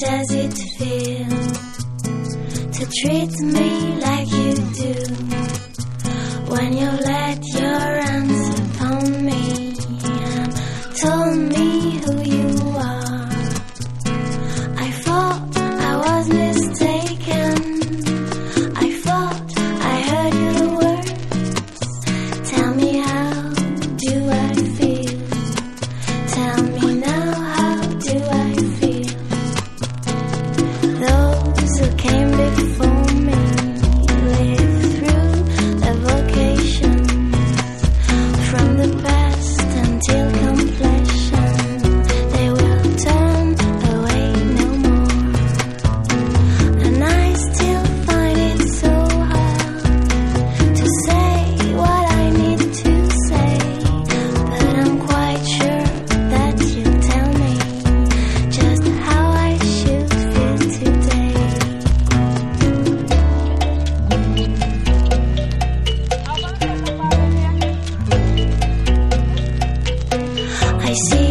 does it feel to treat me like you do? When you let your hands upon me and told me who you are, I thought I was mistaken. I thought I heard your words. Tell me, how do I feel? Tell me now, how do I feel? Those who came before me lived through the vocation, from the past until completion. They will turn away no more, and I still find it so hard to say what I need to say. But I'm quite sure that you tell me just how I should feel today. I see